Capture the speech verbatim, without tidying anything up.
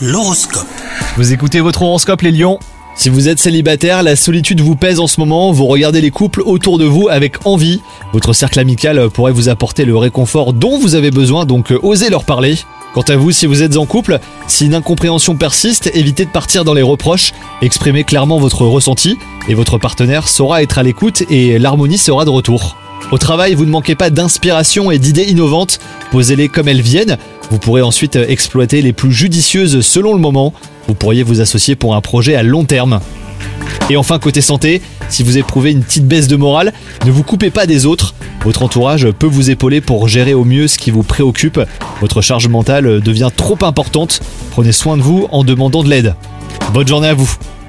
L'horoscope. Vous écoutez votre horoscope les lions. Si vous êtes célibataire, la solitude vous pèse en ce moment, vous regardez les couples autour de vous avec envie. Votre cercle amical pourrait vous apporter le réconfort dont vous avez besoin, donc osez leur parler. Quant à vous, si vous êtes en couple, si une incompréhension persiste, évitez de partir dans les reproches, exprimez clairement votre ressenti et votre partenaire saura être à l'écoute et l'harmonie sera de retour. Au travail, vous ne manquez pas d'inspiration et d'idées innovantes, posez-les comme elles viennent. Vous pourrez ensuite exploiter les plus judicieuses selon le moment. Vous pourriez vous associer pour un projet à long terme. Et enfin, côté santé, si vous éprouvez une petite baisse de morale, ne vous coupez pas des autres. Votre entourage peut vous épauler pour gérer au mieux ce qui vous préoccupe. Votre charge mentale devient trop importante. Prenez soin de vous en demandant de l'aide. Bonne journée à vous.